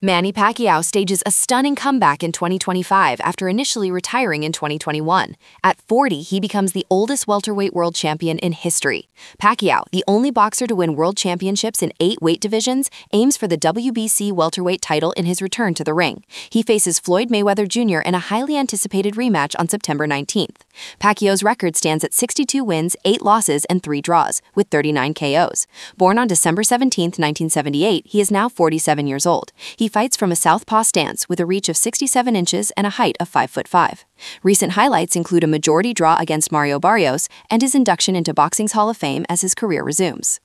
Manny Pacquiao stages a stunning comeback in 2025 after initially retiring in 2021. At 40, he becomes the oldest welterweight world champion in history. Pacquiao, the only boxer to win world championships in 8 weight divisions, aims for the WBC welterweight title in his return to the ring. He faces Floyd Mayweather Jr. in a highly anticipated rematch on September 19th. Pacquiao's record stands at 62 wins, 8 losses, and 3 draws, with 39 KOs. Born on December 17, 1978, he is now 47 years old. He fights from a southpaw stance with a reach of 67 inches and a height of 5'5". Recent highlights include a majority draw against Mario Barrios and his induction into Boxing's Hall of Fame as his career resumes.